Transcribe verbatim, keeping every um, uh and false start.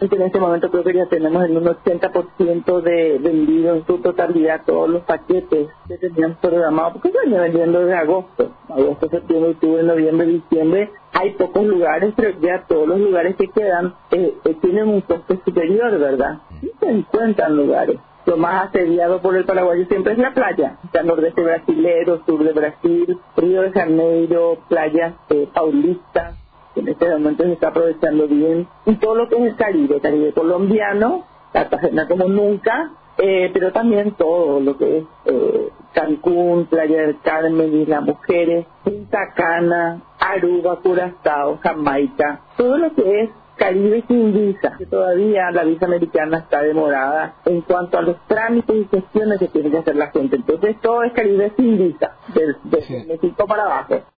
En este momento creo que ya tenemos en un ochenta por ciento de vendido en su totalidad todos los paquetes que tenían programados, porque se venía vendiendo desde agosto, agosto, septiembre, octubre, noviembre, diciembre. Hay pocos lugares, pero ya todos los lugares que quedan eh, eh, tienen un costo superior, ¿verdad? Sí se encuentran lugares. Lo más asediado por el paraguayo siempre es la playa, o sea, nordeste brasilero, sur de Brasil, Río de Janeiro, playas eh, paulistas, que en este momento se está aprovechando bien, y todo lo que es el Caribe, Caribe colombiano, Cartagena como nunca, eh, pero también todo lo que es eh, Cancún, Playa del Carmen, Isla Mujeres, Punta Cana, Aruba, Curazao, Jamaica, todo lo que es Caribe sin visa, que todavía la visa americana está demorada en cuanto a los trámites y gestiones que tiene que hacer la gente. Entonces todo es Caribe sin visa, desde Sí. México para abajo.